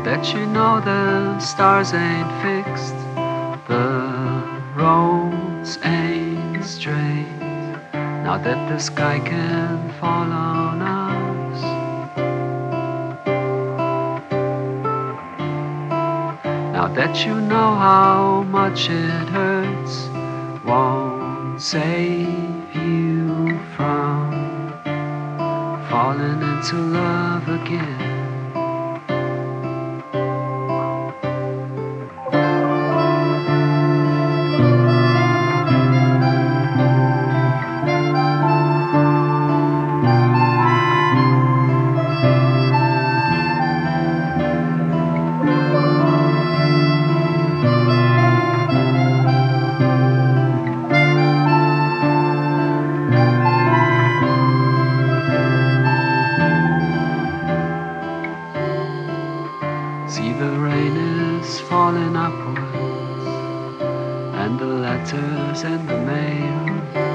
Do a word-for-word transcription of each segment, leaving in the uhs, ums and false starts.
that you know the stars ain't fixed, the roads ain't straight, now that the sky can fall on us. Now that you know how much it hurts, won't save you from falling into love again. See, the rain is falling upwards, and the letters and the mail,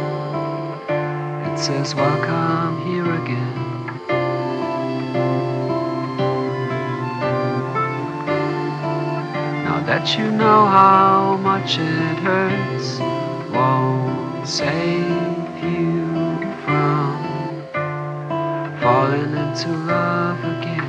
it says welcome here again. Now that you know how much it hurts, won't save you from falling into love again.